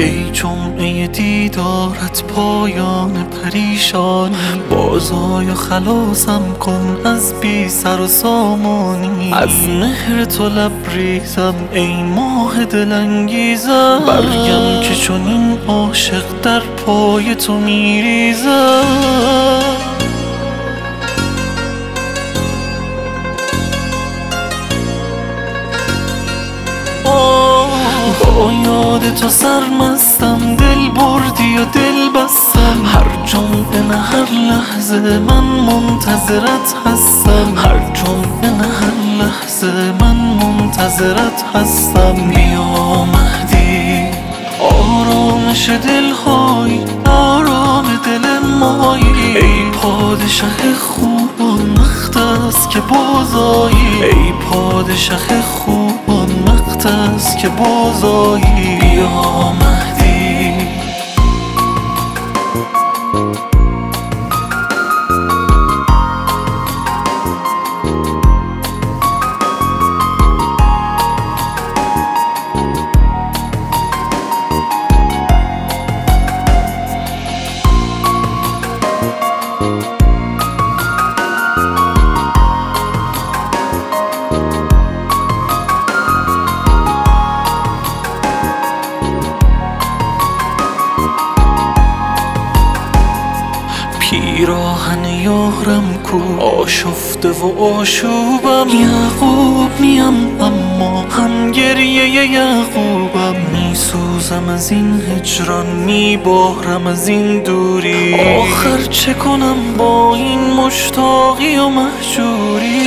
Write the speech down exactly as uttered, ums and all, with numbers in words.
ای جمعه دیدارت پایان پریشانی، بازای خلاصم کن از بی سر و سامانی. از مهر تو لبریزم ای ماه دلانگیزم، برگم که چنین عاشق در پای تو میریزم. با یاد تو سرمستم، دل بردی و دل بستم. هر جمعه نه هر لحظه من منتظرت هستم، هر جمعه نه هر لحظه من منتظرت هستم. بیا مهدی آرامش دلهای آرام دل مایی، ای پادشه خوبان وقت است که بازایی، ای پادشه خوبان وقت است که بازایی. بیا مهدی پیراهن یارم کو آشفته و آشوبم، یعقوب میم اما هم گریه یعقوبم. میسوزم از این هجران، میبارم از این دوری، آخر چه کنم با این مشتاقی و مهجوری.